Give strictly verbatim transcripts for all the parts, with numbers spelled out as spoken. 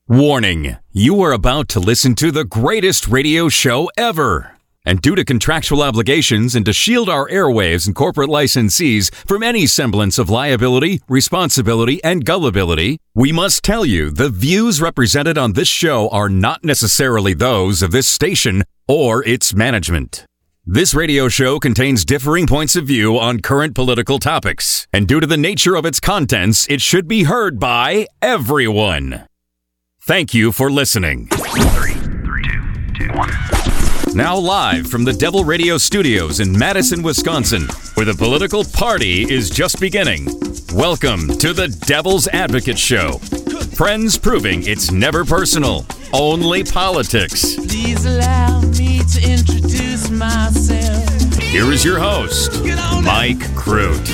Warning, you are about to listen to the greatest radio show ever. And due to contractual obligations and to shield our airwaves and corporate licensees from any semblance of liability, responsibility, and gullibility, we must tell you the views represented on this show are not necessarily those of this station or its management. This radio show contains differing points of view on current political topics, and due to the nature of its contents, it should be heard by everyone. Thank you for listening. Three, three, two, two, one. Now live from the Devil Radio Studios in Madison, Wisconsin, where the political party is just beginning. Welcome to the Devil's Advocate Show. Friends proving it's never personal, only politics. Please allow me to introduce myself. Here is your host, Mike Crute.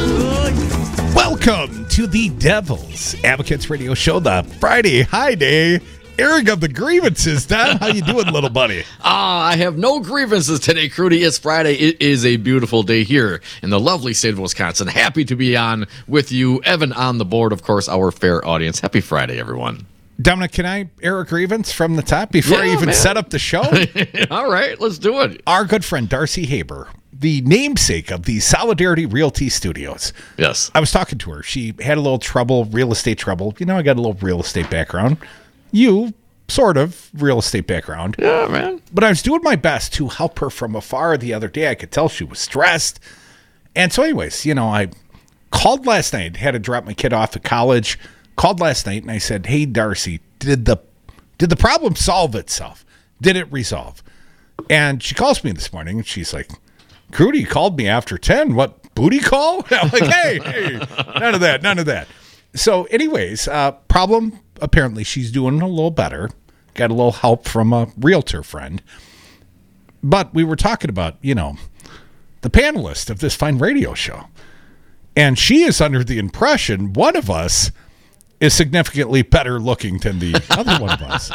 Welcome to the Devil's Advocates Radio Show, the Friday High Day airing of the grievances. Don, how you doing, little buddy? Ah, I have no grievances today, Crudy. It's Friday. It is a beautiful day here in the lovely state of Wisconsin. Happy to be on with you. Evan on the board, of course, our fair audience. Happy Friday, everyone. Dominic, can I air a grievance from the top before Yeah, I even man. set up the show? All right, let's do it. Our good friend Darcy Haber, the namesake of the Solidarity Realty Studios. Yes. I was talking to her. She had a little trouble, real estate trouble. You know, I got a little real estate background. You, sort of, real estate background. Yeah, man. But I was doing my best to help her from afar the other day. I could tell she was stressed. And so anyways, you know, I called last night, had to drop my kid off at college, called last night, and I said, hey, Darcy, did the did the problem solve itself? Did it resolve? And she calls me this morning, and she's like, Crudy called me after ten. What, booty call? I'm like, hey, hey, none of that, none of that. So anyways, uh, problem, apparently she's doing a little better. Got a little help from a realtor friend. But we were talking about, you know, the panelist of this fine radio show. And she is under the impression one of us is significantly better looking than the other one of us.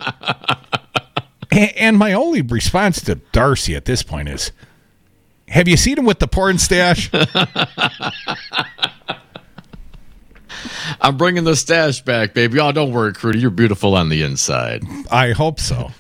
And, and my only response to Darcy at this point is, have you seen him with the porn stash? I'm bringing the stash back, baby. Oh, don't worry, Crudy. You're beautiful on the inside. I hope so.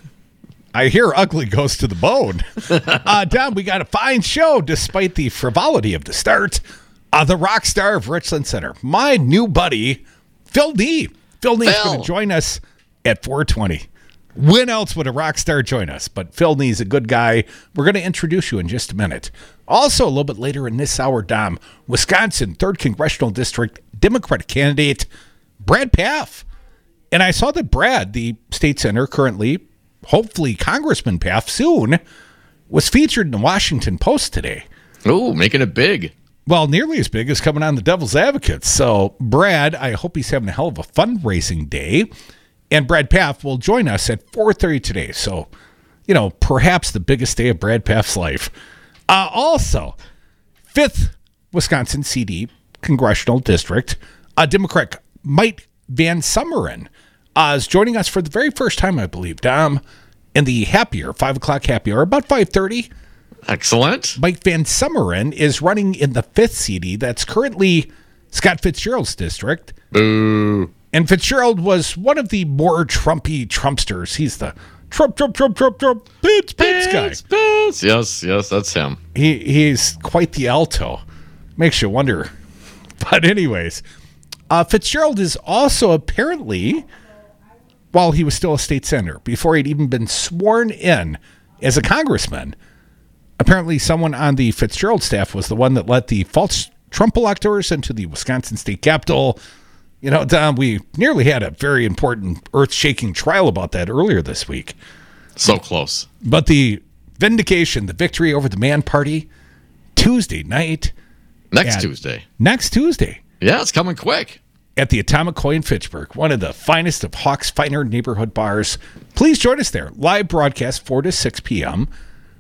I hear ugly goes to the bone. uh, Don, we got a fine show despite the frivolity of the start. Uh, the rock star of Richland Center, my new buddy, Phil D. Phil D is Phil. going to join us at four twenty. When else would a rock star join us? But Phil D is a good guy. We're going to introduce you in just a minute. Also, a little bit later in this hour, Dom, Wisconsin, third Congressional District, Democratic candidate, Brad Pfaff. And I saw that Brad, the state senator currently, hopefully Congressman Pfaff soon, was featured in the Washington Post today. Oh, making it big. Well, nearly as big as coming on the Devil's Advocates. So, Brad, I hope he's having a hell of a fundraising day. And Brad Pfaff will join us at four thirty today. So, you know, perhaps the biggest day of Brad Pfaff's life. Uh, also, fifth Wisconsin C D Congressional District, uh, Democrat Mike Van Summeren uh, is joining us for the very first time, I believe, Dom, in the happy hour, five o'clock happy hour, about five thirty. Excellent. Mike Van Summeren is running in the fifth C D. That's currently Scott Fitzgerald's district. Boo. And Fitzgerald was one of the more Trumpy Trumpsters. He's the Trump, Trump, Trump, Trump, Trump, Pitts, Pitts guy. Pitts, Pitts. Yes, yes, that's him. He He's quite the alto. Makes you wonder. But anyways, uh, Fitzgerald is also apparently, while he was still a state senator, before he'd even been sworn in as a congressman, apparently someone on the Fitzgerald staff was the one that let the false Trump electors into the Wisconsin state capitol. You know, Don, we nearly had a very important earth-shaking trial about that earlier this week. So close. But the vindication, the victory over the Man Party, Tuesday night. Next at- Tuesday. Next Tuesday. Yeah, it's coming quick. At the Atomic Koi in Fitchburg, one of the finest of Hawks' finer neighborhood bars. Please join us there. Live broadcast four to six p.m.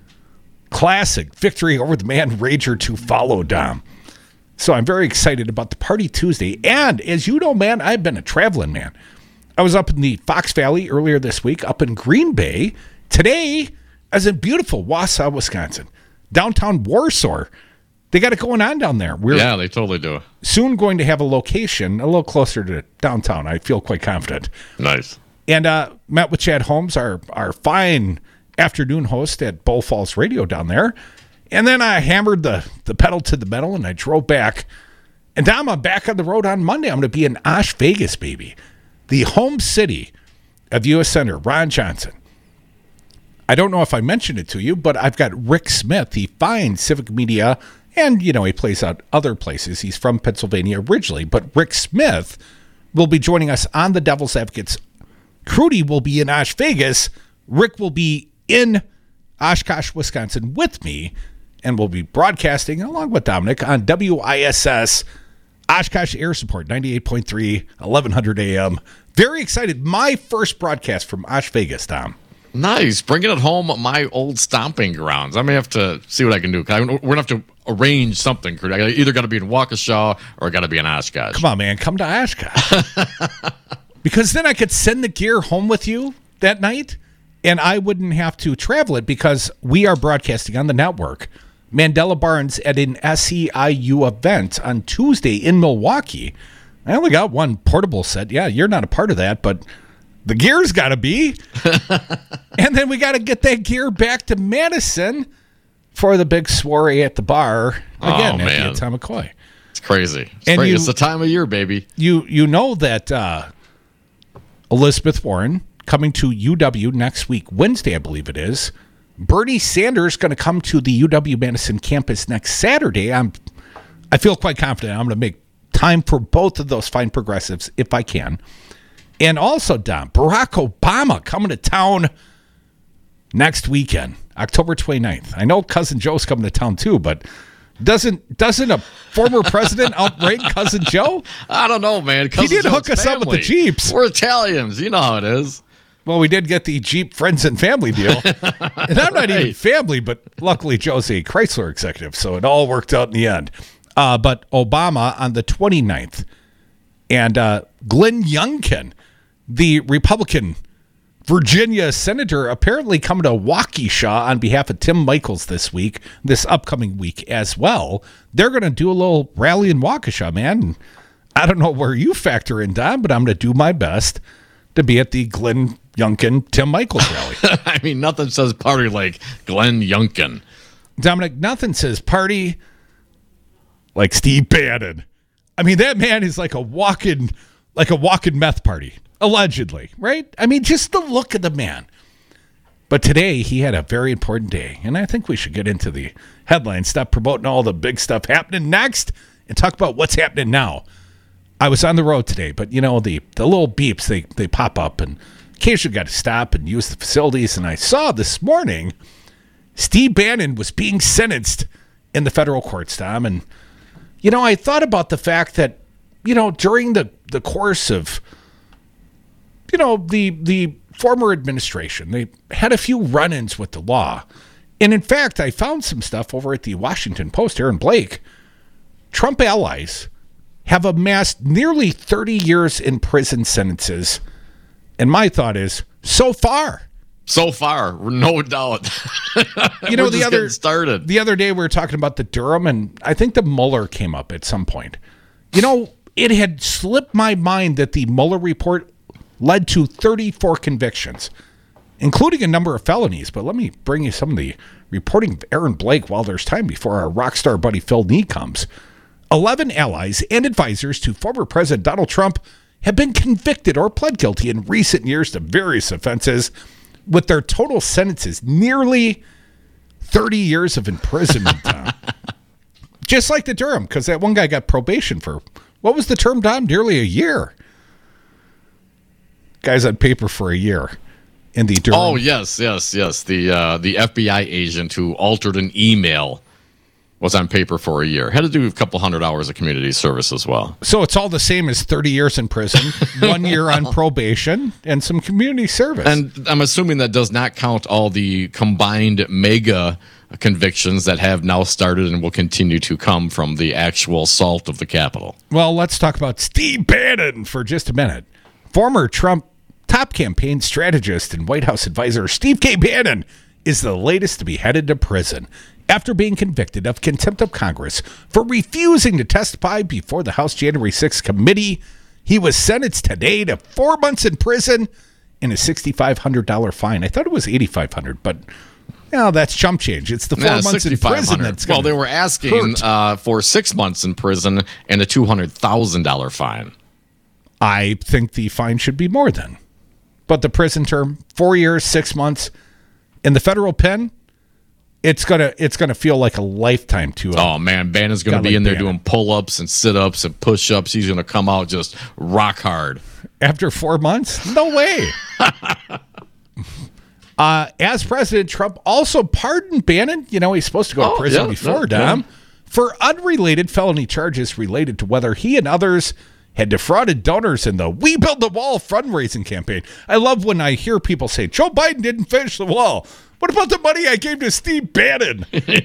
Classic victory over the Man Rager to follow, Dom. So I'm very excited about the party Tuesday. And as you know, man, I've been a traveling man. I was up in the Fox Valley earlier this week, up in Green Bay. Today, I was in beautiful Wausau, Wisconsin. Downtown Warsaw. They got it going on down there. We're Yeah, they totally do. soon going to have a location a little closer to downtown. I feel quite confident. Nice. And uh, met with Chad Holmes, our, our fine afternoon host at Bull Falls Radio down there. And then I hammered the, the pedal to the metal, and I drove back. And now I'm back on the road on Monday. I'm going to be in Osh Vegas, baby. The home city of U S Senator Ron Johnson. I don't know if I mentioned it to you, but I've got Rick Smith, the fine civic media, and, you know, he plays out other places. He's from Pennsylvania originally, but Rick Smith will be joining us on the Devil's Advocates. Crudy will be in Osh Vegas. Rick will be in Oshkosh, Wisconsin with me, and we'll be broadcasting along with Dominic on W I S S Oshkosh Air Support, ninety-eight point three, eleven hundred A M. Very excited. My first broadcast from Osh Vegas, Tom. Nice. Bringing it home, my old stomping grounds. I may have to see what I can do. We're going to have to arrange something. I either got to be in Waukesha or I got to be in Oshkosh. Come on, man. Come to Oshkosh. Because then I could send the gear home with you that night, and I wouldn't have to travel it because we are broadcasting on the network. Mandela Barnes at an S E I U event on Tuesday in Milwaukee. I only got one portable set. Yeah, you're not a part of that, but the gear's got to be. And then we got to get that gear back to Madison for the big soiree at the bar again oh, at man. the Atomic Koi. It's crazy. It's, and crazy. You, it's the time of year, baby. You you know that uh, Elizabeth Warren coming to U W next week, Wednesday, I believe it is. Bernie Sanders going to come to the U W-Madison campus next Saturday. I'm, I feel quite confident I'm going to make time for both of those fine progressives if I can. And also, Dom, Barack Obama coming to town next weekend, October twenty-ninth. I know Cousin Joe's coming to town too, but doesn't doesn't a former president outrank Cousin Joe? I don't know, man. Cousin he did Joe's hook us family. up with the Jeeps. We're Italians. You know how it is. Well, we did get the Jeep friends and family deal. And I'm not even family, but luckily Joe's a Chrysler executive, so it all worked out in the end. Uh, but Obama on the twenty-ninth. And uh, Glenn Youngkin, the Republican Virginia senator, apparently coming to Waukesha on behalf of Tim Michels this week, this upcoming week as well. They're going to do a little rally in Waukesha, man. I don't know where you factor in, Don, but I'm going to do my best to be at the Glenn Youngkin, Tim Michels rally. I mean, nothing says party like Glenn Youngkin. Dominic, nothing says party like Steve Bannon. I mean, that man is like a walking, like a walking meth party, allegedly, right? I mean, just the look of the man. But today he had a very important day, and I think we should get into the headlines, stop promoting all the big stuff happening next, and talk about what's happening now. I was on the road today, but, you know, the, the little beeps, they, they pop up, and occasionally got to stop and use the facilities. And I saw this morning Steve Bannon was being sentenced in the federal courts, Tom. And, you know, I thought about the fact that, you know, during the, the course of, you know, the the former administration, they had a few run-ins with the law. And, in fact, I found some stuff over at the Washington Post, Aaron Blake. Trump allies have amassed nearly thirty years in prison sentences. And my thought is, so far. So far, no doubt. You know, We're the just other getting started. The other day we were talking about the Durham, and I think the Mueller came up at some point. You know, it had slipped my mind that the Mueller report led to thirty-four convictions, including a number of felonies. But let me bring you some of the reporting of Aaron Blake while there's time before our rock star buddy Phil Nee comes. eleven allies and advisors to former President Donald Trump have been convicted or pled guilty in recent years to various offenses, with their total sentences nearly thirty years of imprisonment. Just like the Durham, because that one guy got probation for, what was the term, Dom? Nearly a year. Guy's on paper for a year in the Durham. Oh, yes, yes, yes. The uh, the F B I agent who altered an email was on paper for a year. Had to do a couple hundred hours of community service as well. So it's all the same as thirty years in prison, one year on probation, and some community service. And I'm assuming that does not count all the combined mega convictions that have now started and will continue to come from the actual assault of the Capitol. Well, let's talk about Steve Bannon for just a minute. Former Trump top campaign strategist and White House advisor Steve K. Bannon is the latest to be headed to prison after being convicted of contempt of Congress for refusing to testify before the House January sixth committee. He was sentenced today to four months in prison and a six thousand five hundred dollars fine. I thought it was eight thousand five hundred dollars, but no, that's chump change. It's the four Yeah, months in prison that's Well, gonna they were asking hurt. uh, for six months in prison and a two hundred thousand dollars fine. I think the fine should be more then. But the prison term, four years, six months, in the federal pen, it's gonna it's gonna feel like a lifetime to him. Oh, man, Bannon's going to Guy be like in there Bannon. doing pull-ups and sit-ups and push-ups. He's going to come out just rock hard. After four months? No way. uh, as President, Trump also pardoned Bannon. You know, he's supposed to go Oh, to prison yeah, before, yeah, Dom, yeah. for unrelated felony charges related to whether he and others had defrauded donors in the We Build the Wall fundraising campaign. I love when I hear people say, Joe Biden didn't finish the wall. What about the money I gave to Steve Bannon?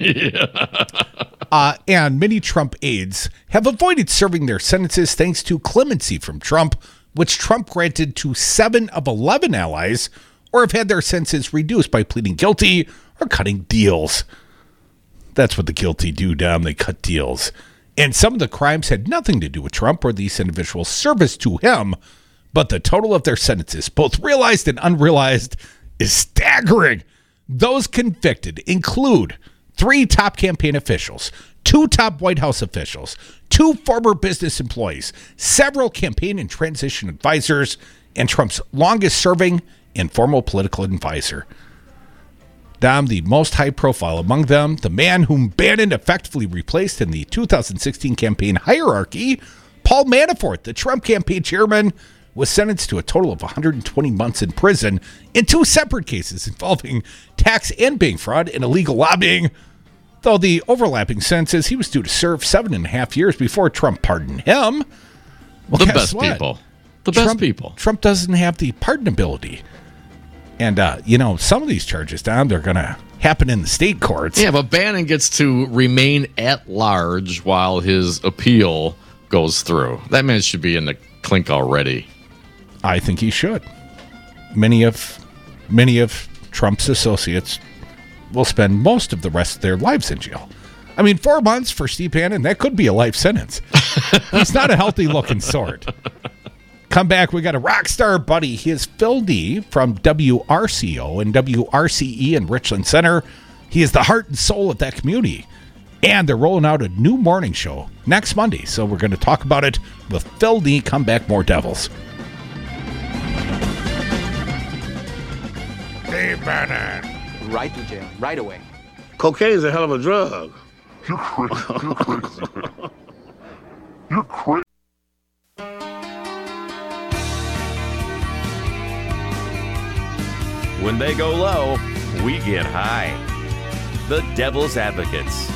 uh, and many Trump aides have avoided serving their sentences thanks to clemency from Trump, which Trump granted to seven of eleven allies, or have had their sentences reduced by pleading guilty or cutting deals. That's what the guilty do, Dom. They cut deals. And some of the crimes had nothing to do with Trump or these individuals' service to him, but the total of their sentences, both realized and unrealized, is staggering. Those convicted include three top campaign officials, two top White House officials, two former business employees, several campaign and transition advisors, and Trump's longest-serving informal political advisor. Dom, the most high profile among them, the man whom Bannon effectively replaced in the two thousand sixteen campaign hierarchy, Paul Manafort, the Trump campaign chairman, was sentenced to a total of one hundred twenty months in prison in two separate cases involving tax and bank fraud and illegal lobbying. Though the overlapping sentences, he was due to serve seven and a half years before Trump pardoned him. Well, The guess best what? people. The best Trump, people. Trump doesn't have the pardonability. And, uh, you know, some of these charges, Don, they're going to happen in the state courts. Yeah, but Bannon gets to remain at large while his appeal goes through. That man should be in the clink already. I think he should. Many of many of Trump's associates will spend most of the rest of their lives in jail. I mean, four months for Steve Bannon, that could be a life sentence. He's not a healthy-looking sort. Come back, we got a rock star buddy. He is Phil D from W R C O and W R C E in Richland Center. He is the heart and soul of that community. And they're rolling out a new morning show next Monday. So we're going to talk about it with Phil D. Come back, more Devils. Steve Bannon. Right to jail, right away. Cocaine's a hell of a drug. When they go low, we get high. The Devil's Advocates.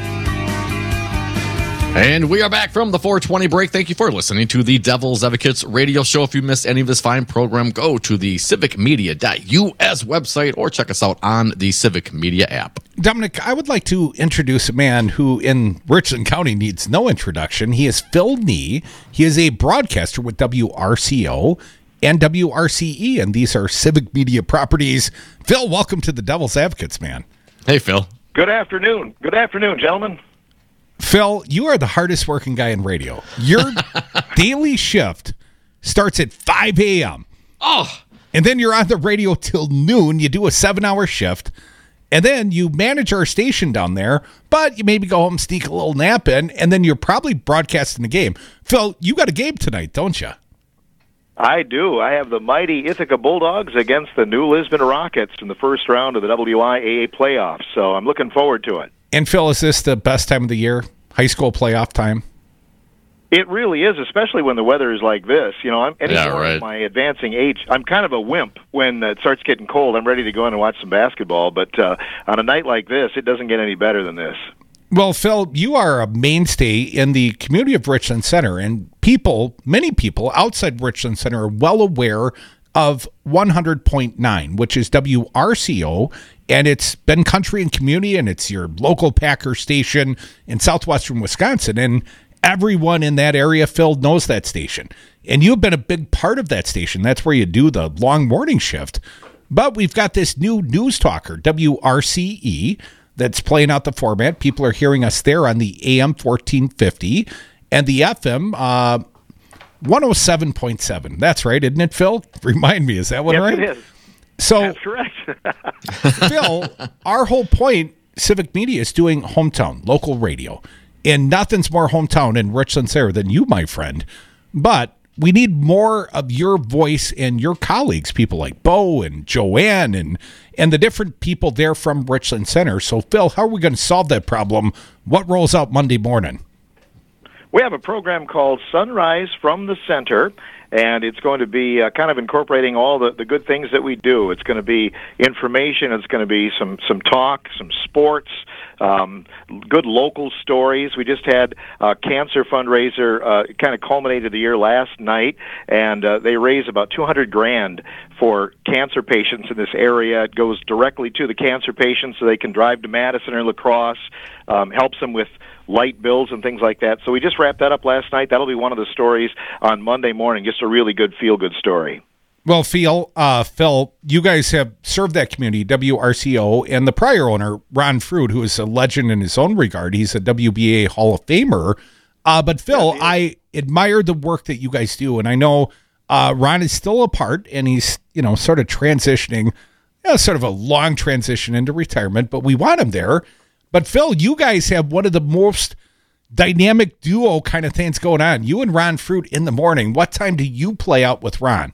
And we are back from the four twenty break. Thank you for listening to the Devil's Advocates radio show. If you missed any of this fine program, go to the civic media dot U S website or check us out on the Civic Media app. Dominic, I would like to introduce a man who in Richland County needs no introduction. He is Phil Nee. He is a broadcaster with W R C O and W R C E, and these are civic media properties. Phil, welcome to the Devil's Advocates, man. Hey, Phil. Good afternoon. Good afternoon, gentlemen. Phil, you are the hardest working guy in radio. Your daily shift starts at five a.m. Oh, And then you're on the radio till noon. You do a seven-hour shift. And then you manage our station down there, but you maybe go home, sneak a little nap in, and then you're probably broadcasting the game. Phil, you got a game tonight, don't you? I do. I have the mighty Ithaca Bulldogs against the New Lisbon Rockets in the first round of the W I A A playoffs, so I'm looking forward to it. And Phil, is this the best time of the year? High school playoff time? It really is, especially when the weather is like this. You know, I'm anymore Yeah, right. at my advancing age. I'm kind of a wimp when it starts getting cold. I'm ready to go in and watch some basketball, but uh, on a night like this, it doesn't get any better than this. Well, Phil, you are a mainstay in the community of Richland Center, and people, many people outside Richland Center are well aware of one hundred point nine, which is W R C O, and it's been country and community, and it's your local Packer station in southwestern Wisconsin, and everyone in that area, Phil, knows that station. And you've been a big part of that station. That's where you do the long morning shift. But we've got this new news talker, W R C E, that's playing out the format. People are hearing us there on the A M fourteen fifty, and the F M, uh, one oh seven point seven. That's right, isn't it, Phil? Remind me, is that one yes, right? It is. So, That's correct. Phil, our whole point, Civic Media, is doing hometown, local radio. And nothing's more hometown in Richland Center than you, my friend. But we need more of your voice and your colleagues, people like Bo and Joanne and, and the different people there from Richland Center. So, Phil, how are we going to solve that problem? What rolls out Monday morning? We have a program called Sunrise from the Center, and it's going to be uh, kind of incorporating all the, the good things that we do. It's going to be information. It's going to be some, some talk, some sports, um, good local stories. We just had a cancer fundraiser, uh, kind of culminated the year last night, and uh, they raise about two hundred grand for cancer patients in this area. It goes directly to the cancer patients so they can drive to Madison or La Crosse, um, helps them with light bills and things like that. So we just wrapped that up last night. That'll be one of the stories on Monday morning, just a really good feel-good story. Well, Phil, uh, Phil, you guys have served that community, W R C O, and the prior owner, Ron Fruit, who is a legend in his own regard. He's a W B A Hall of Famer. Uh, but, Phil, yeah, I admire the work that you guys do, and I know uh, Ron is still a part, and he's, you know, sort of transitioning, you know, sort of a long transition into retirement, but we want him there. But, Phil, you guys have one of the most dynamic duo kind of things going on. You and Ron Fruit in the morning. What time do you play out with Ron?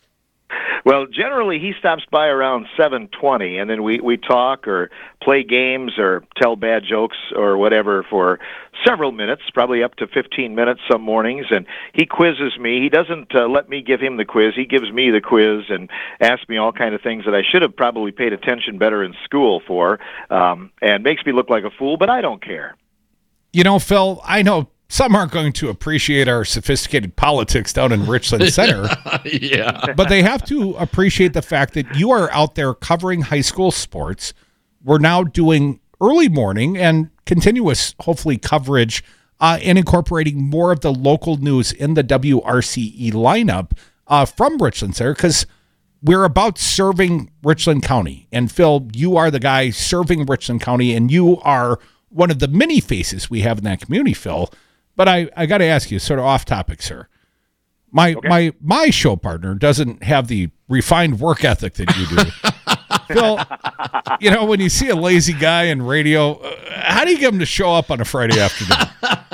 Well, generally he stops by around seven twenty, and then we, we talk or play games or tell bad jokes or whatever for several minutes, probably up to fifteen minutes some mornings, and he quizzes me. He doesn't uh, let me give him the quiz. He gives me the quiz and asks me all kind of things that I should have probably paid attention better in school for, um, and makes me look like a fool, but I don't care. You know, Phil, I know some aren't going to appreciate our sophisticated politics down in Richland Center. Yeah. But they have to appreciate the fact that you are out there covering high school sports. We're now doing early morning and continuous, hopefully, coverage uh, and incorporating more of the local news in the W R C E lineup uh, from Richland Center, because we're about serving Richland County. And, Phil, you are the guy serving Richland County, and you are one of the many faces we have in that community, Phil. But I, I got to ask you, sort of off topic, sir. My okay. my my show partner doesn't have the refined work ethic that you do. Phil, you know, when you see a lazy guy in radio, uh, how do you get him to show up on a Friday afternoon?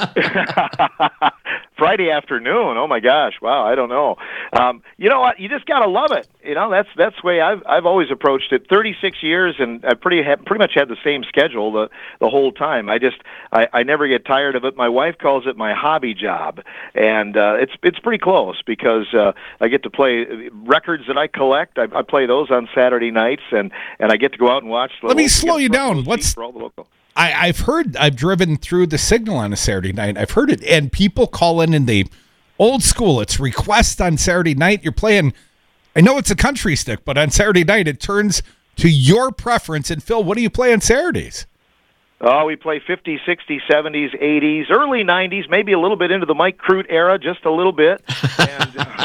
Friday afternoon. Oh my gosh! Wow, I don't know. Um, you know what? You just gotta love it. You know, that's that's the way I've I've always approached it. Thirty-six years, and I pretty ha- pretty much had the same schedule the the whole time. I just I, I never get tired of it. My wife calls it my hobby job, and uh, it's it's pretty close because uh, I get to play records that I collect. I, I play those on Saturday nights, and, and I get to go out and watch. The Let me slow you down. What's for all the local. I, I've heard, I've driven through the Signal on a Saturday night. I've heard it, and people call in and they, old school, it's request on Saturday night. You're playing, I know it's a country stick, but on Saturday night it turns to your preference. And Phil, what do you play on Saturdays? Oh, we play fifties, sixties, seventies, eighties, early nineties, maybe a little bit into the Mike Crute era, just a little bit. And, uh,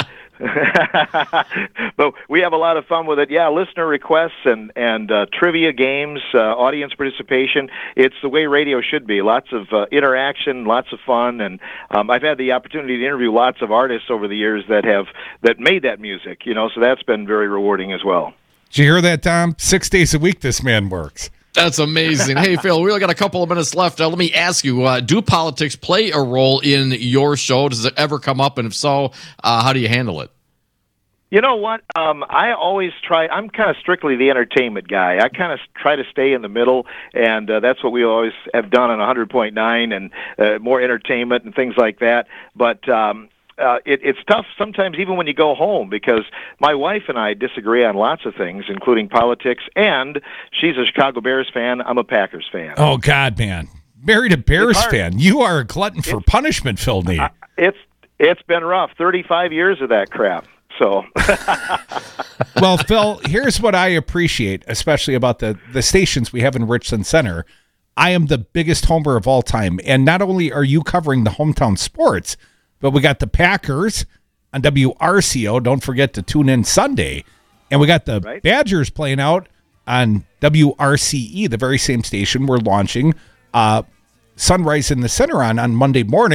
but we have a lot of fun with it. Yeah, listener requests and and uh, trivia games, uh, audience participation. It's the way radio should be. Lots of uh, interaction, lots of fun, and um, I've had the opportunity to interview lots of artists over the years that have that made that music. You know, so that's been very rewarding as well. Did you hear that, Tom? Six days a week this man works. That's amazing. Hey, Phil, we only got a couple of minutes left. Uh, let me ask you, uh, do politics play a role in your show? Does it ever come up? And if so, uh, how do you handle it? You know what? Um, I always try, I'm kind of strictly the entertainment guy. I kind of try to stay in the middle, and uh, that's what we always have done on one hundred point nine and uh, more entertainment and things like that. But um Uh, it, it's tough sometimes even when you go home because my wife and I disagree on lots of things, including politics, and she's a Chicago Bears fan. I'm a Packers fan. Oh, God, man. Married a Bears fan. You are a glutton for it's, punishment, Phil Neal. Uh, it's It's been rough. thirty-five years of that crap. So, well, Phil, here's what I appreciate, especially about the, the stations we have in Richland Center. I am the biggest homer of all time, and not only are you covering the hometown sports, but we got the Packers on W R C O. Don't forget to tune in Sunday. And we got the right. Badgers playing out on W R C E, the very same station we're launching uh, Sunrise in the Center on on Monday morning.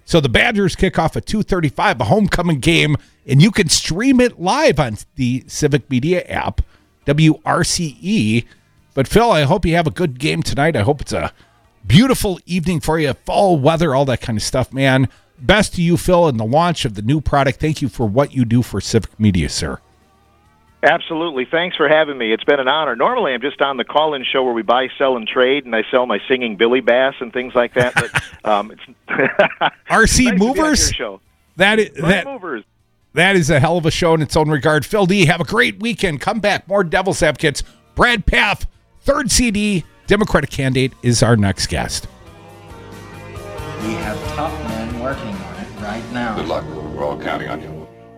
So the Badgers kick off at two thirty-five, a homecoming game, and you can stream it live on the Civic Media app, W R C E. But, Phil, I hope you have a good game tonight. I hope it's a beautiful evening for you, fall weather, all that kind of stuff, man. Best to you, Phil, in the launch of the new product. Thank you for what you do for Civic Media, sir. Absolutely. Thanks for having me. It's been an honor. Normally, I'm just on the call-in show where we buy, sell, and trade, and I sell my singing Billy Bass and things like that. But um, it's R C nice Movers? show. That is that, Movers. that is a hell of a show in its own regard. Phil D., have a great weekend. Come back. More Devil's Advocates. Brad Pfaff, third C D, Democratic candidate, is our next guest. We have top men working on it right now. Good luck. We're all counting on you.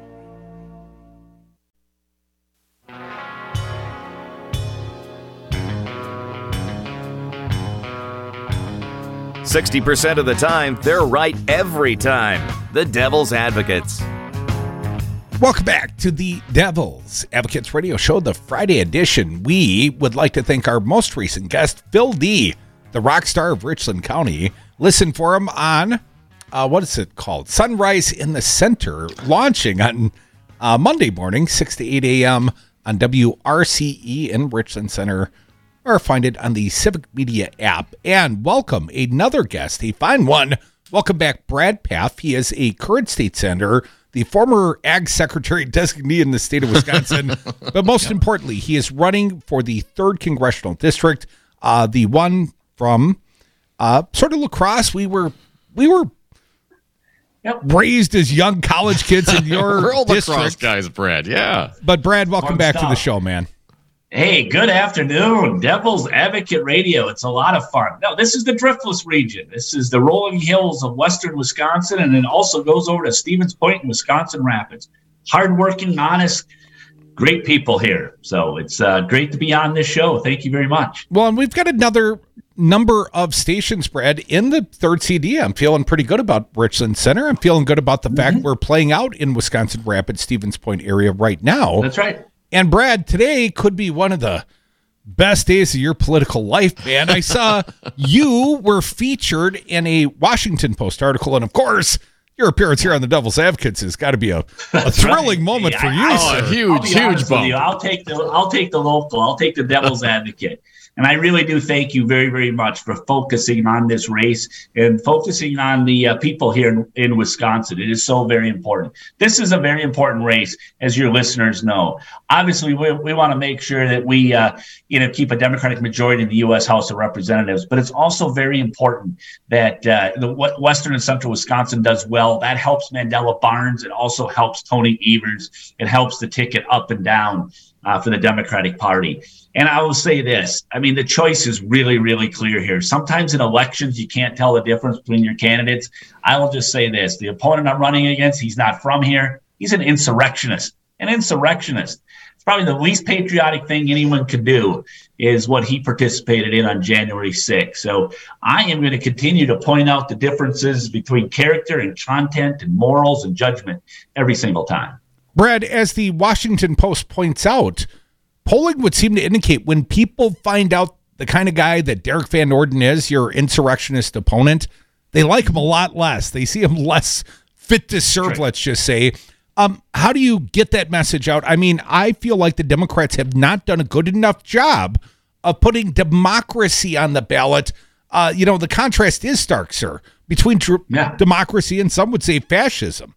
sixty percent of the time, they're right every time. The Devil's Advocates. Welcome back to the Devil's Advocates Radio Show, the Friday edition. We would like to thank our most recent guest, Phil D., the rock star of Richland County. Listen for him on, uh, what is it called? Sunrise in the Center, launching on uh, Monday morning, six to eight a.m. on W R C E in Richland Center, or find it on the Civic Media app. And welcome another guest, a fine one. Welcome back, Brad Pfaff. He is a current state senator, the former Ag Secretary designee in the state of Wisconsin. But most yep. importantly, he is running for the third Congressional District, uh, the one from uh, sort of La Crosse. We were we were yep. raised as young college kids in your We're all district. La Crosse guys, Brad. Yeah. But Brad, welcome Fun back stuff. to the show, man. Hey, good afternoon. Devil's Advocate Radio. It's a lot of fun. No, this is the Driftless region. This is the rolling hills of western Wisconsin, and it also goes over to Stevens Point and Wisconsin Rapids. Hardworking, honest, great people here. So it's uh, great to be on this show. Thank you very much. Well, and we've got another number of stations, Brad, in the third C D. I'm feeling pretty good about Richland Center. I'm feeling good about the mm-hmm. fact we're playing out in Wisconsin Rapids, Stevens Point area right now. That's right. And Brad, today could be one of the best days of your political life, man. I saw you were featured in a Washington Post article, and of course, your appearance here on the Devil's Advocates has got to be a, a thrilling right. moment hey, for I, you, I, sir. Oh, huge, huge bump. I'll take the I'll take the local. I'll take the Devil's Advocate. And I really do thank you very, very much for focusing on this race and focusing on the uh, people here in, in Wisconsin. It is so very important. This is a very important race, as your listeners know. Obviously, we, we want to make sure that we uh, you know, keep a Democratic majority in the U S House of Representatives, but it's also very important that uh, the what Western and Central Wisconsin does well. That helps Mandela Barnes. It also helps Tony Evers. It helps the ticket up and down uh, for the Democratic Party. And I will say this, I mean, the choice is really, really clear here. Sometimes in elections, you can't tell the difference between your candidates. I will just say this, the opponent I'm running against, he's not from here. He's an insurrectionist, an insurrectionist. It's probably the least patriotic thing anyone could do is what he participated in on January sixth. So I am going to continue to point out the differences between character and content and morals and judgment every single time. Brad, as the Washington Post points out, polling would seem to indicate when people find out the kind of guy that Derek Van Orden is, your insurrectionist opponent, they like him a lot less. They see him less fit to serve, right. let's just say. Um, how do you get that message out? I mean, I feel like the Democrats have not done a good enough job of putting democracy on the ballot. Uh, you know, the contrast is stark, sir, between tr- yeah. democracy and some would say fascism.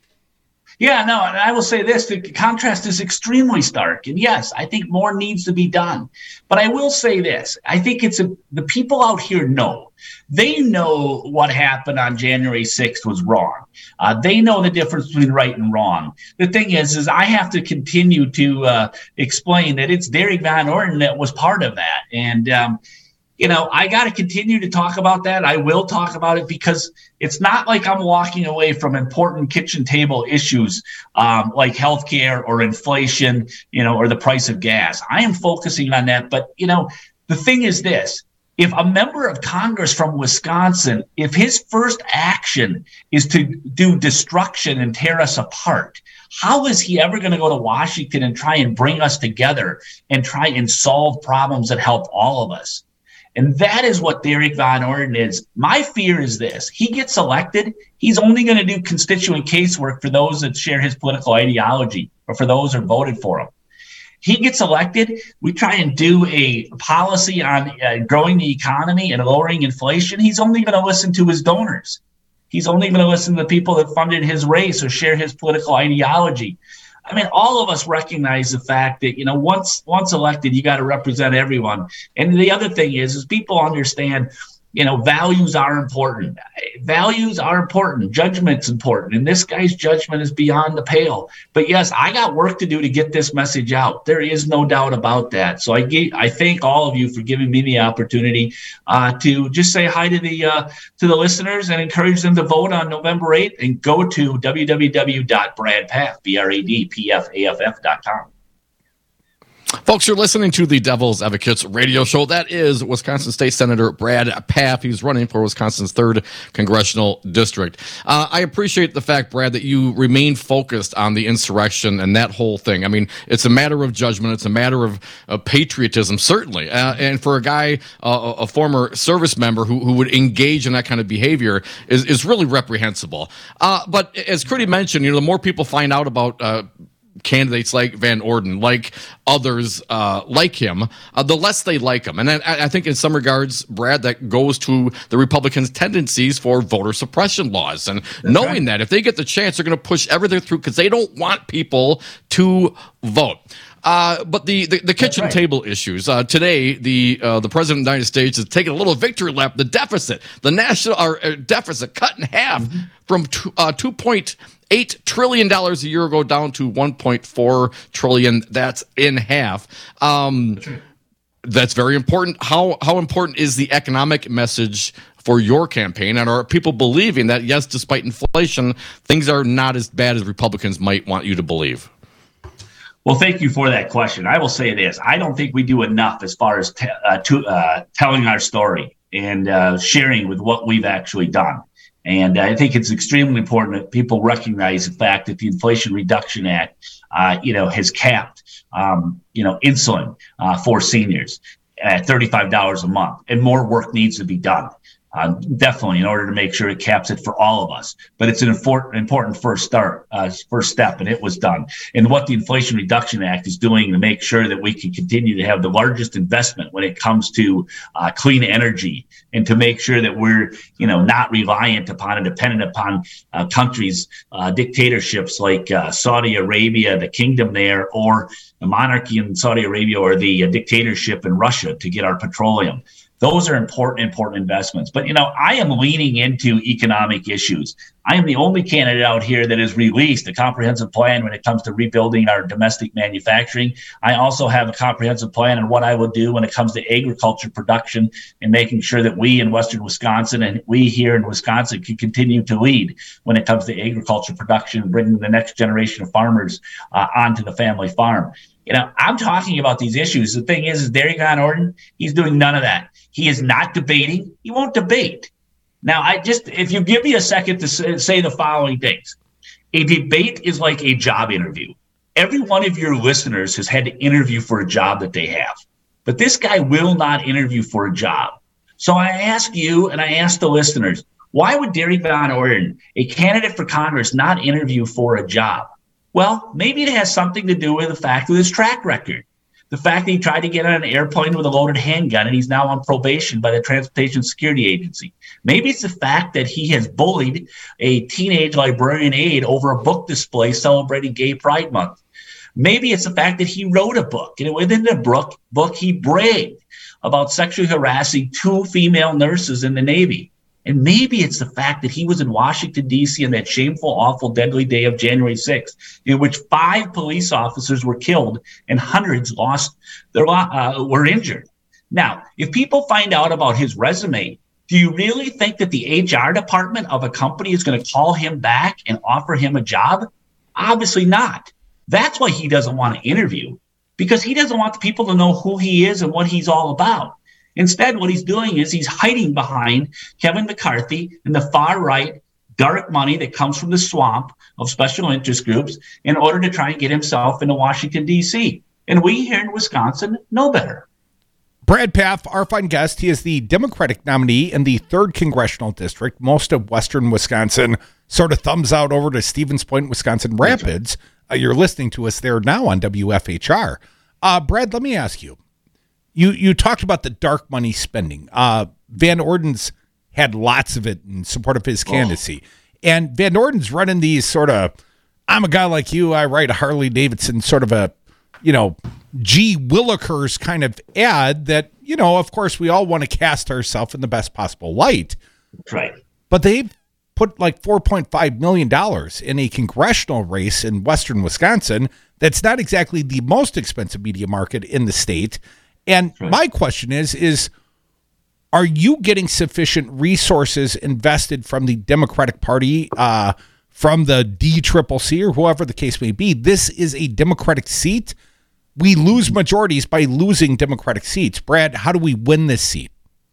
Yeah, no, and I will say this, the contrast is extremely stark. And yes, I think more needs to be done. But I will say this, I think it's a, the people out here know. They know what happened on January sixth was wrong. Uh, they know the difference between right and wrong. The thing is, is I have to continue to uh, explain that it's Derek Van Orden that was part of that. And, um, you know, I got to continue to talk about that. I will talk about it because it's not like I'm walking away from important kitchen table issues um, like healthcare or inflation, you know, or the price of gas. I am focusing on that. But, you know, the thing is this. If a member of Congress from Wisconsin, if his first action is to do destruction and tear us apart, how is he ever going to go to Washington and try and bring us together and try and solve problems that help all of us? And that is what Derek Van Orden is. My fear is this. He gets elected, he's only going to do constituent casework for those that share his political ideology or for those who voted for him. He gets elected, we try and do a policy on uh, growing the economy and lowering inflation. He's only going to listen to his donors. He's only going to listen to the people that funded his race or share his political ideology. I mean, all of us recognize the fact that, you know, once once elected, you got to represent everyone. And the other thing is, is people understand, you know, values are important. Values are important. Judgment's important. And this guy's judgment is beyond the pale. But yes, I got work to do to get this message out. There is no doubt about that. So I ge- I thank all of you for giving me the opportunity uh, to just say hi to the uh, to the listeners and encourage them to vote on November eighth and go to w w w dot brad paff, B R A D P F A F F dot com. Folks, you're listening to the Devil's Advocates radio show. That is Wisconsin State Senator Brad Paff. He's running for Wisconsin's third congressional district. Uh, I appreciate the fact, Brad, that you remain focused on the insurrection and that whole thing. I mean, it's a matter of judgment. It's a matter of, of patriotism, certainly. Uh, and for a guy, uh, a former service member who, who would engage in that kind of behavior is, is really reprehensible. Uh, but as Crudy mentioned, you know, the more people find out about uh, candidates like Van Orden, like others uh, like him, uh, the less they like him. And I, I think in some regards, Brad, that goes to the Republicans' tendencies for voter suppression laws. And That's knowing right. that if they get the chance, they're going to push everything through because they don't want people to vote. Uh, but the, the, the kitchen right. table issues uh, today, the uh, the president of the United States is taking a little victory lap. The deficit, the national our, uh, deficit, cut in half mm-hmm. from two, uh, two point eight trillion dollars a year ago down to one point four trillion. That's in half. Um, that's, right. that's very important. How how important is the economic message for your campaign, and are people believing that yes, despite inflation, things are not as bad as Republicans might want you to believe? Well, thank you for that question. I will say this. I don't think we do enough as far as te- uh, to, uh, telling our story and uh, sharing with what we've actually done. And I think it's extremely important that people recognize the fact that the Inflation Reduction Act, uh, you know, has capped, um, you know, insulin uh, for seniors at thirty-five dollars a month, and more work needs to be done. Uh, definitely, in order to make sure it caps it for all of us. But it's an important, important first start, uh, first step, and it was done. And what the Inflation Reduction Act is doing to make sure that we can continue to have the largest investment when it comes to uh, clean energy, and to make sure that we're, you know, not reliant upon and dependent upon uh, countries, uh, dictatorships like uh, Saudi Arabia, the kingdom there, or the monarchy in Saudi Arabia, or the uh, dictatorship in Russia to get our petroleum. Those are important, important investments. But, you know, I am leaning into economic issues. I am the only candidate out here that has released a comprehensive plan when it comes to rebuilding our domestic manufacturing. I also have a comprehensive plan on what I will do when it comes to agriculture production and making sure that we in Western Wisconsin and we here in Wisconsin can continue to lead when it comes to agriculture production and bringing the next generation of farmers uh, onto the family farm. You know, I'm talking about these issues. The thing is, is Derek Van Orden, he's doing none of that. He is not debating. He won't debate. Now, I just, if you give me a second to say the following things. A debate is like a job interview. Every one of your listeners has had to interview for a job that they have. But this guy will not interview for a job. So I ask you, and I ask the listeners, why would Derek Van Orden, a candidate for Congress, not interview for a job? Well, maybe it has something to do with the fact of his track record. The fact that he tried to get on an airplane with a loaded handgun and he's now on probation by the Transportation Security Agency. Maybe it's the fact that he has bullied a teenage librarian aide over a book display celebrating Gay Pride Month. Maybe it's the fact that he wrote a book, and within the book, book he bragged about sexually harassing two female nurses in the Navy. And maybe it's the fact that he was in Washington, D C on that shameful, awful, deadly day of January sixth, in which five police officers were killed and hundreds lost their uh, were injured. Now, if people find out about his resume, do you really think that the H R department of a company is going to call him back and offer him a job? Obviously not. That's why he doesn't want to interview, because he doesn't want the people to know who he is and what he's all about. Instead, what he's doing is he's hiding behind Kevin McCarthy and the far right dark money that comes from the swamp of special interest groups in order to try and get himself into Washington, D C. And we here in Wisconsin know better. Brad Pfaff, our fine guest, he is the Democratic nominee in the third Congressional District, most of western Wisconsin. Sort of thumbs out over to Stevens Point, Wisconsin Rapids. Uh, you're listening to us there now on W F H R. Uh, Brad, let me ask you. You you talked about the dark money spending. Uh, Van Orden's had lots of it in support of his candidacy. Oh. And Van Orden's running these sort of, I'm a guy like you, I ride a Harley Davidson, sort of a, you know, G. Willikers kind of ad that, you know, of course, we all want to cast ourselves in the best possible light. Right. But they've put like four point five million dollars in a congressional race in western Wisconsin that's not exactly the most expensive media market in the state. And right. my question is, is are you getting sufficient resources invested from the Democratic Party, uh, from the D C C C or whoever the case may be? This is a Democratic seat. We lose majorities by losing Democratic seats. Brad, how do we win this seat?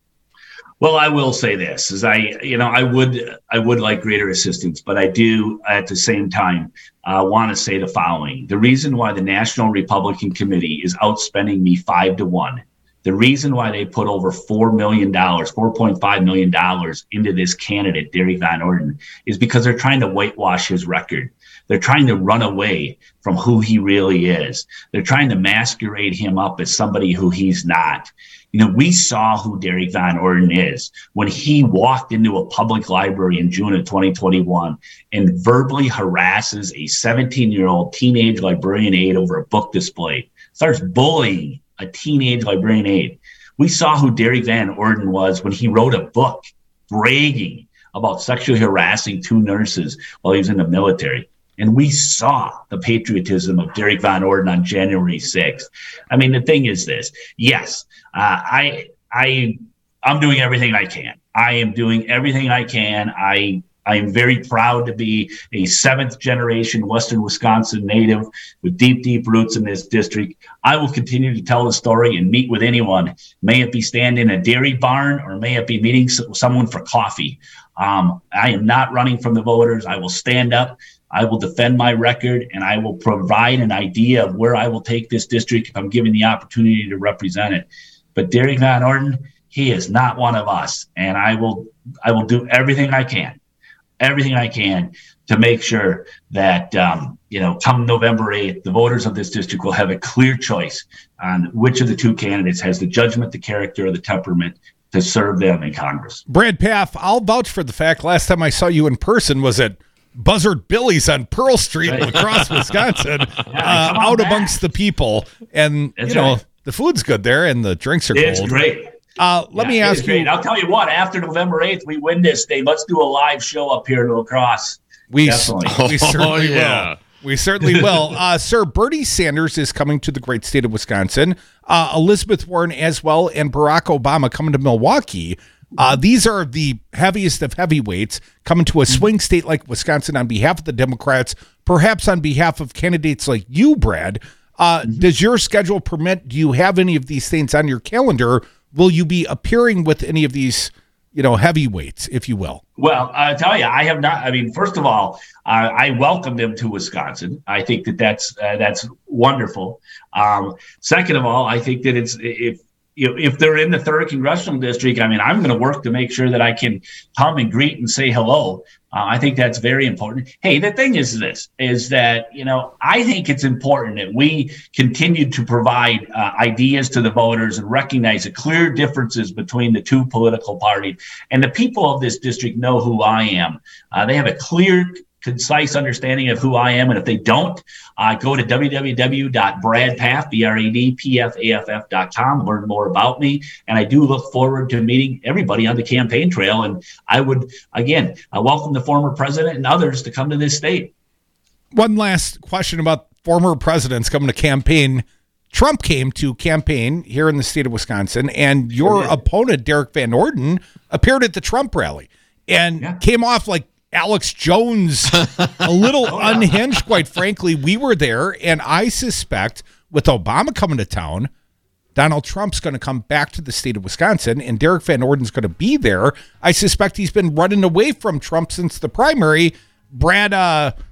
Well, I will say this: is I, you know, I would, I would like greater assistance, but I do at the same time uh, want to say the following: the reason why the National Republican Committee is outspending me five to one, the reason why they put over four million dollars, four point five million dollars into this candidate, Derek Van Orden, is because they're trying to whitewash his record. They're trying to run away from who he really is. They're trying to masquerade him up as somebody who he's not. You know, we saw who Derek Van Orden is when he walked into a public library in June of twenty twenty-one and verbally harasses a seventeen-year-old teenage librarian aide over a book display, starts bullying a teenage librarian aide. We saw who Derek Van Orden was when he wrote a book bragging about sexually harassing two nurses while he was in the military. And we saw the patriotism of Derek Van Orden on January sixth. I mean, the thing is this. Yes, uh, I, I, I'm doing everything I can. I am doing everything I can. I, I am very proud to be a seventh generation Western Wisconsin native with deep, deep roots in this district. I will continue to tell the story and meet with anyone. May it be standing in a dairy barn or may it be meeting someone for coffee. Um, I am not running from the voters. I will stand up. I will defend my record, and I will provide an idea of where I will take this district if I'm given the opportunity to represent it. But Derek Van Orden, he is not one of us, and I will I will do everything I can, everything I can to make sure that, um, you know, come November eighth, the voters of this district will have a clear choice on which of the two candidates has the judgment, the character, or the temperament to serve them in Congress. Brad Pfaff, I'll vouch for the fact last time I saw you in person was at Buzzard Billy's on Pearl Street in La Crosse, Wisconsin, yeah, uh, out back. amongst the people. And, That's you know, right. the food's good there and the drinks are it's cold. It's great. Uh, let yeah, me ask you. Great. I'll tell you what, after November eighth, we win this thing. Let's do a live show up here in La Crosse. We, Definitely. we certainly oh, yeah. will. We certainly will. Uh, Sir, Bernie Sanders is coming to the great state of Wisconsin. Uh, Elizabeth Warren as well, and Barack Obama coming to Milwaukee. Uh, these are the heaviest of heavyweights coming to a swing state like Wisconsin on behalf of the Democrats, perhaps on behalf of candidates like you, Brad. Uh, mm-hmm. Does your schedule permit? Do you have any of these things on your calendar? Will you be appearing with any of these, you know, heavyweights, if you will? Well, I tell you, I have not. I mean, first of all, uh, I welcome them to Wisconsin. I think that that's uh, that's wonderful. Um, second of all, I think that it's if. You know, if they're in the third congressional district, I mean, I'm going to work to make sure that I can come and greet and say hello. Uh, I think that's very important. Hey, the thing is this, is that, you know, I think it's important that we continue to provide uh, ideas to the voters and recognize the clear differences between the two political parties. And the people of this district know who I am. Uh, they have a clear, concise understanding of who I am. And if they don't, uh, go to w w w dot brad paff, B R A D P F A F F dot com, learn more about me. And I do look forward to meeting everybody on the campaign trail. And I would, again, I welcome the former president and others to come to this state. One last question about former presidents coming to campaign. Trump came to campaign here in the state of Wisconsin, and your yeah. opponent, Derek Van Orden, appeared at the Trump rally and yeah. came off like Alex Jones, a little oh, yeah. unhinged, quite frankly. We were there, and I suspect with Obama coming to town, Donald Trump's going to come back to the state of Wisconsin, and Derek Van Orden's going to be there. I suspect he's been running away from Trump since the primary. Brad, uh,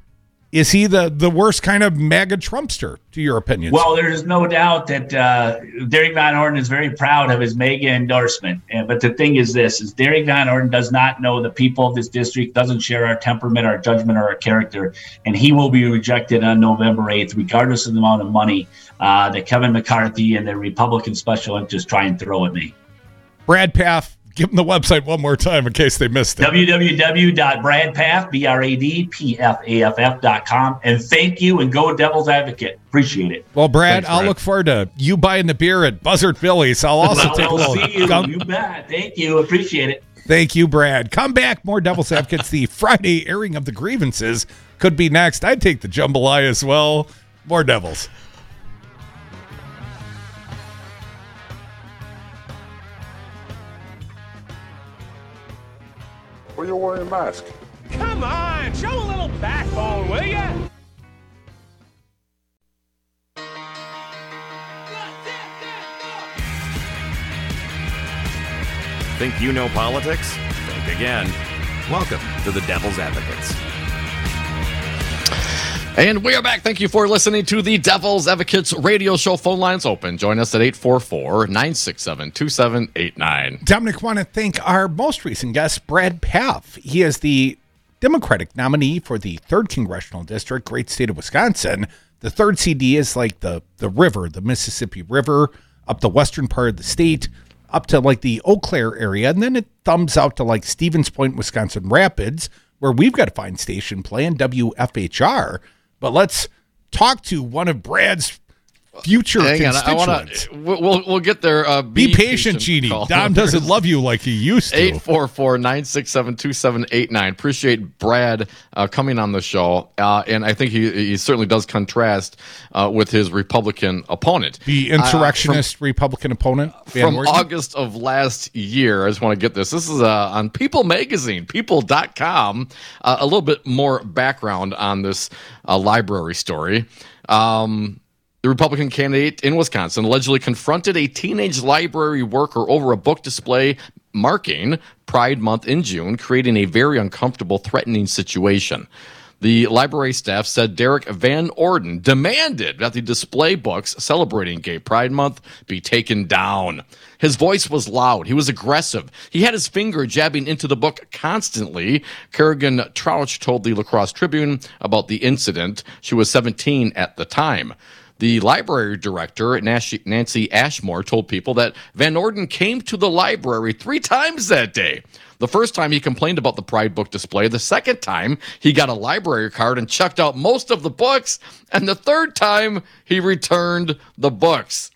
Is he the, the worst kind of MAGA Trumpster, to your opinion? Well, there's no doubt that uh, Derek Van Orden is very proud of his MAGA endorsement. Uh, but the thing is this, is Derek Van Orden does not know the people of this district, doesn't share our temperament, our judgment, or our character, and he will be rejected on November eighth, regardless of the amount of money uh, that Kevin McCarthy and the Republican special interests try and throw at me. Brad Pfaff, give them the website one more time in case they missed it. w w w dot brad paff, B R A D P F A F F dot com. And thank you, and go Devil's Advocate. Appreciate it. Well, Brad, Thanks, I'll Brad. look forward to you buying the beer at Buzzard Billy's. I'll also Well, take a we'll little see you. gunk. You bet. Thank you. Appreciate it. Thank you, Brad. Come back. More Devil's Advocates. The Friday airing of the grievances could be next. I'd take the jambalaya as well. More Devils. Why are you wearing a mask? Come on, show a little backbone, will ya? Think you know politics? Think again. Welcome to the Devil's Advocates. And we are back. Thank you for listening to the Devil's Advocates radio show. Phone lines open. Join us at eight four four, nine six seven, two seven eight nine. Dominic, want to thank our most recent guest, Brad Pfaff. He is the Democratic nominee for the third Congressional District, great state of Wisconsin. The third C D is like the, the river, the Mississippi River, up the western part of the state, up to like the Eau Claire area, and then it thumbs out to like Stevens Point, Wisconsin Rapids, where we've got a fine station playing W F H R. But let's talk to one of Brad's future Hang on, constituents. I wanna, we'll, we'll get there. Uh, be, be patient, Genie. Dom doesn't love you like he used to. eight four four, nine six seven, two seven eight nine. Appreciate Brad uh, coming on the show. Uh, and I think he, he certainly does contrast uh, with his Republican opponent. The insurrectionist uh, from, Republican opponent? Van from Orden? August of last year. I just want to get this. This is uh, on People Magazine, people dot com. Uh, a little bit more background on this uh, library story. Um... The Republican candidate in Wisconsin allegedly confronted a teenage library worker over a book display marking Pride Month in June, creating a very uncomfortable, threatening situation. The library staff said Derek Van Orden demanded that the display books celebrating Gay Pride Month be taken down. His voice was loud. He was aggressive. He had his finger jabbing into the book constantly. Kerrigan Trouch told the La Crosse Tribune about the incident. She was seventeen at the time. The library director, Nancy Ashmore, told People that Van Orden came to the library three times that day. The first time he complained about the Pride book display. The second time, he got a library card and chucked out most of the books. And the third time, he returned the books.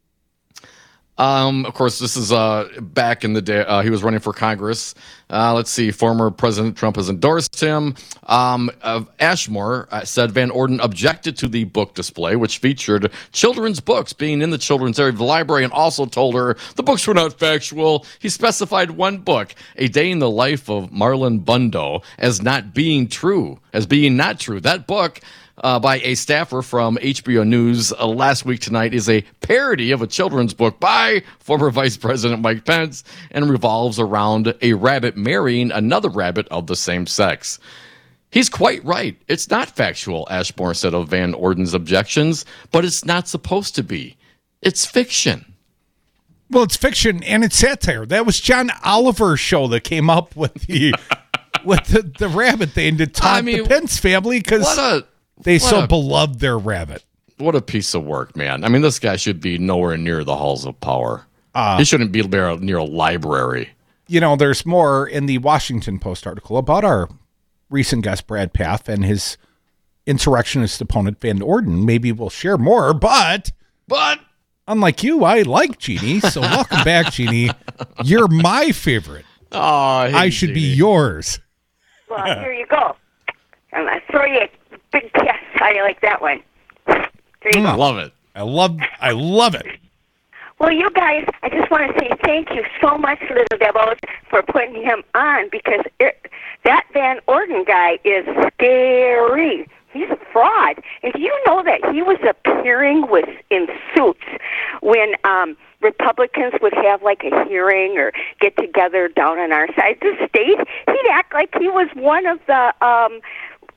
Um, of course, this is uh, back in the day. Uh, he was running for Congress. Uh, let's see. Former President Trump has endorsed him. Um, uh, Ashmore uh, said Van Orden objected to the book display, which featured children's books being in the children's area of the library, and also told her the books were not factual. He specified one book, A Day in the Life of Marlon Bundo, as not being true, as being not true. That book, Uh, by a staffer from H B O News uh, last week tonight, is a parody of a children's book by former Vice President Mike Pence and revolves around a rabbit marrying another rabbit of the same sex. He's quite right. It's not factual, Ashmore said of Van Orden's objections, but it's not supposed to be. It's fiction. Well, it's fiction and it's satire. That was John Oliver's show that came up with the with the, the rabbit thing to taunt I mean, the Pence family because what a They what so a, beloved their rabbit. What a piece of work, man. I mean, this guy should be nowhere near the halls of power. Uh, he shouldn't be near a library. You know, there's more in the Washington Post article about our recent guest, Brad Pfaff, and his insurrectionist opponent, Van Orden. Maybe we'll share more, but... But... Unlike you, I like Jeannie, so welcome back, Jeannie. You're my favorite. Oh, I, I should Jeannie. be yours. Well, here you go. I'm going to throw you a big kiss. How do you like that one? There you mm, go. I love it. I love I love it. Well, you guys, I just want to say thank you so much, Little Devils, for putting him on, because it, that Van Orden guy is scary. He's a fraud. And do you know that he was appearing with in suits when um, Republicans would have like a hearing or get together down on our side of the state? He'd act like he was one of the um,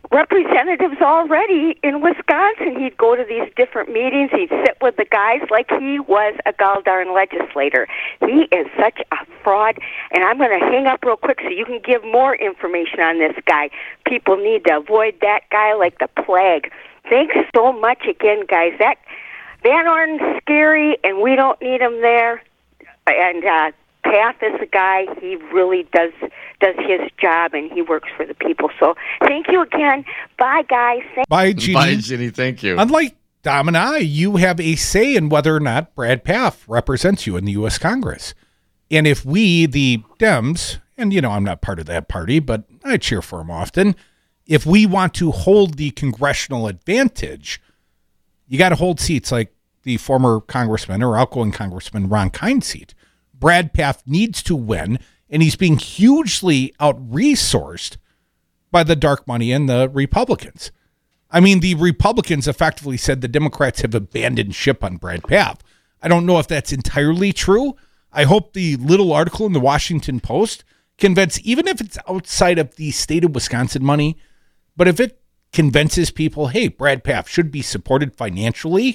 representatives already in Wisconsin. He'd go to these different meetings. He'd sit with the guys like he was a goldarn legislator. He is such a fraud. And I'm going to hang up real quick so you can give more information on this guy. People need to avoid that guy like the plague. Thanks so much again, guys. That Van Orden's scary, and we don't need him there. And uh, Path is a guy. He really does does his job, and he works for the people. So thank you again. Bye, guys. Thank- Bye, Ginny. Bye, Ginny. Thank you. Unlike Dom and I, you have a say in whether or not Brad Pfaff represents you in the U S Congress. And if we, the Dems, and, you know, I'm not part of that party, but I cheer for him often, if we want to hold the congressional advantage, you got to hold seats like the former congressman or outgoing congressman Ron Kind's seat. Brad Pfaff needs to win, and he's being hugely out-resourced by the dark money and the Republicans. I mean, the Republicans effectively said the Democrats have abandoned ship on Brad Pfaff. I don't know if that's entirely true. I hope the little article in the Washington Post convinces, even if it's outside of the state of Wisconsin money, but if it convinces people, hey, Brad Pfaff should be supported financially,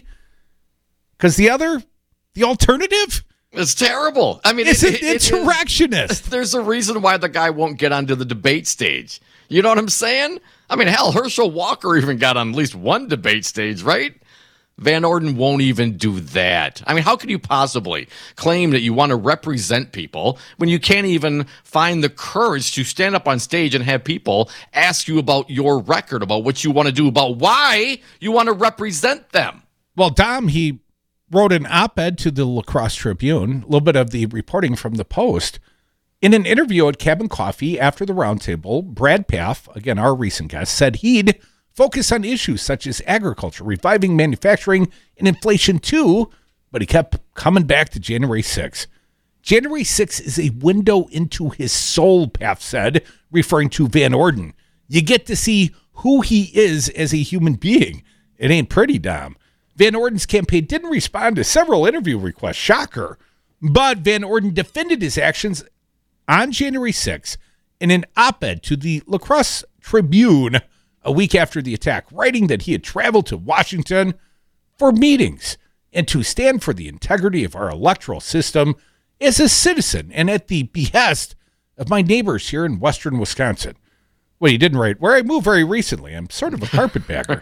because the other, the alternative... It's terrible. I mean, it's it, an it, insurrectionist. It, there's a reason why the guy won't get onto the debate stage. You know what I'm saying? I mean, hell, Herschel Walker even got on at least one debate stage, right? Van Orden won't even do that. I mean, how could you possibly claim that you want to represent people when you can't even find the courage to stand up on stage and have people ask you about your record, about what you want to do, about why you want to represent them? Well, Dom, he wrote an op-ed to the La Crosse Tribune, a little bit of the reporting from the Post. In an interview at Cabin Coffee after the roundtable, Brad Pfaff, again, our recent guest, said he'd focus on issues such as agriculture, reviving manufacturing, and inflation too, but he kept coming back to January sixth. January sixth is a window into his soul, Pfaff said, referring to Van Orden. You get to see who he is as a human being. It ain't pretty, Dom. Van Orden's campaign didn't respond to several interview requests, shocker, but Van Orden defended his actions on January sixth in an op-ed to the La Crosse Tribune a week after the attack, writing that he had traveled to Washington for meetings and to stand for the integrity of our electoral system as a citizen and at the behest of my neighbors here in western Wisconsin. Well, he didn't write, where I moved very recently. I'm sort of a carpetbagger.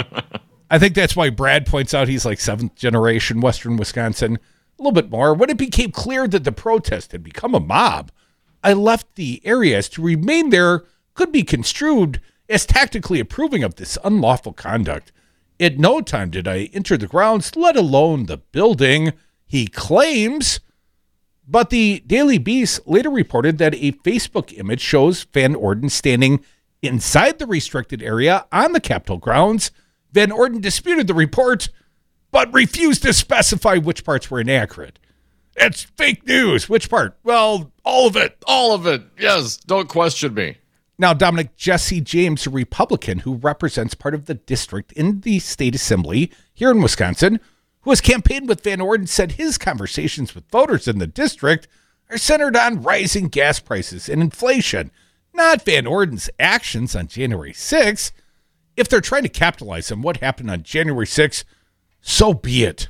I think that's why Brad points out he's like seventh generation Western Wisconsin. A little bit more. When it became clear that the protest had become a mob, I left the areas to remain there could be construed as tactically approving of this unlawful conduct. At no time did I enter the grounds, let alone the building, he claims. But the Daily Beast later reported that a Facebook image shows Van Orden standing inside the restricted area on the Capitol grounds. Van Orden disputed the report, but refused to specify which parts were inaccurate. It's fake news. Which part? Well, all of it. All of it. Yes. Don't question me. Now, Dominic, Jesse James, a Republican who represents part of the district in the state assembly here in Wisconsin, who has campaigned with Van Orden, said his conversations with voters in the district are centered on rising gas prices and inflation, not Van Orden's actions on January sixth. If they're trying to capitalize on what happened on January sixth, so be it.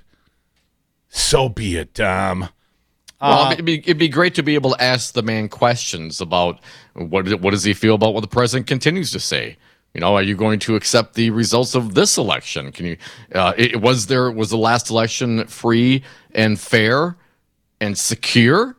So be it, Dom. Well, Uh, it'd be, it'd be great to be able to ask the man questions about what what does he feel about what the president continues to say. You know, are you going to accept the results of this election? Can you? Uh, it, was there was the last election free and fair and secure?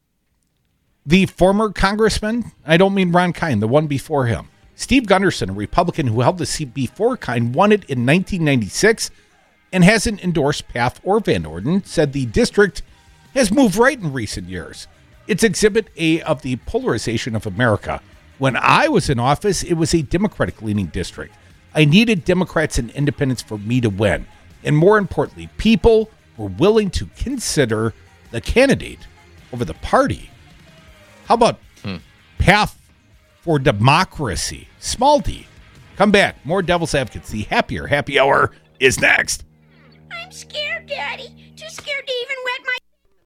The former congressman, I don't mean Ron Kind, the one before him, Steve Gunderson, a Republican who held the seat before Kind, won it in nineteen ninety-six and hasn't endorsed Pfaff or Van Orden, said the district has moved right in recent years. It's Exhibit A of the polarization of America. When I was in office, it was a Democratic-leaning district. I needed Democrats and independents for me to win. And more importantly, people were willing to consider the candidate over the party. How about hmm. Pfaff for democracy? Small d. Come back. More Devil's Advocates. The Happier Happy Hour is next. I'm scared, Daddy. Too scared to even wet my...